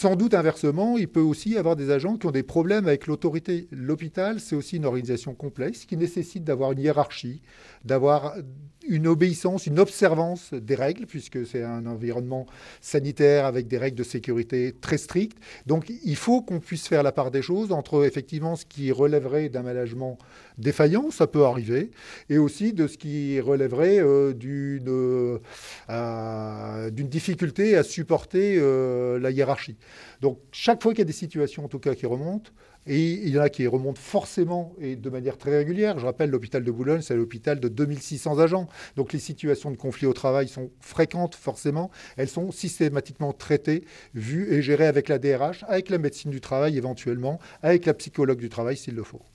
Sans doute, inversement, il peut aussi y avoir des agents qui ont des problèmes avec l'autorité. L'hôpital, c'est aussi une organisation complexe qui nécessite d'avoir une hiérarchie, d'avoir une obéissance, une observance des règles, puisque c'est un environnement sanitaire avec des règles de sécurité très strictes. Donc, il faut qu'on puisse faire la part des choses entre, effectivement, ce qui relèverait d'un management défaillant, ça peut arriver, et aussi de ce qui relèverait d'une difficulté à supporter la hiérarchie. Donc, chaque fois qu'il y a des situations, en tout cas, qui remontent, et il y en a qui remontent forcément et de manière très régulière. Je rappelle, l'hôpital de Boulogne, c'est l'hôpital de 2600 agents. Donc, les situations de conflit au travail sont fréquentes, forcément. Elles sont systématiquement traitées, vues et gérées avec la DRH, avec la médecine du travail éventuellement, avec la psychologue du travail s'il le faut.